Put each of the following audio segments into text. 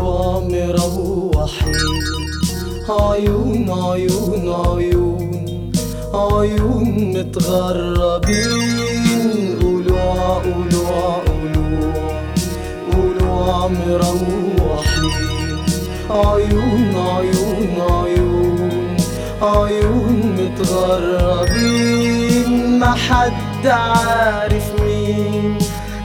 قولوا مروحين. عيون عيون عيون عيون متغربين، قولوا قولوا قولوا قولوا مروحين. عيون عيون عيون عيون متغربين، ما حد عارف مين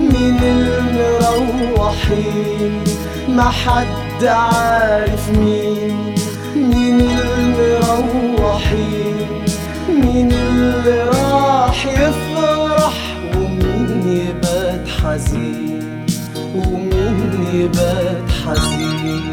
المروحين. ما حد عارف مين المروحين. مين اللي راح يفرح ومين يبات حزين، ومين يبات حزين.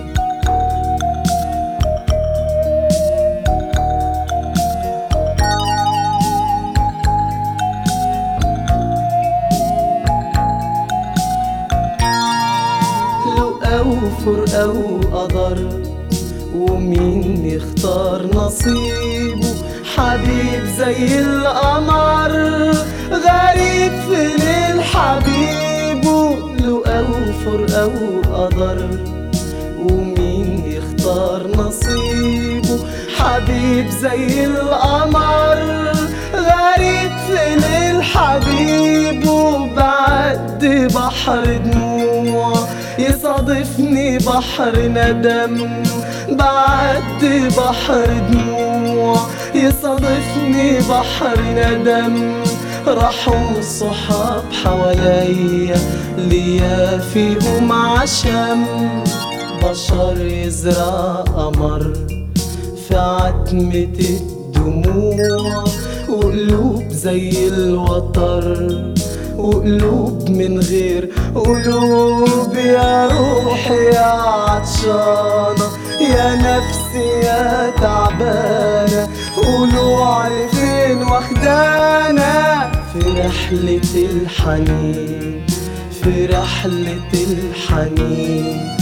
أو فرقة وقدر، ومين يختار نصيبه. حبيب زي القمر غريب في ليل حبيبه. لو أو فرقة وقدر، ومين يختار نصيبه. حبيب زي القمر غريب في ليل حبيبه. بعد بحر دموع يصادفني بحر ندم. بعد بحر دموع يصادفني بحر ندم. راحوا الصحاب حواليا ليا فيهم عشم. بشر يزرع قمر في عتمة الدموع، وقلوب زي الوتر وقلوب من غير قلوب. يا روحي يا عطشانة، يا نفسي يا تعبانة، قولوا فين واخدانا في رحلة الحنين، في رحلة الحنين.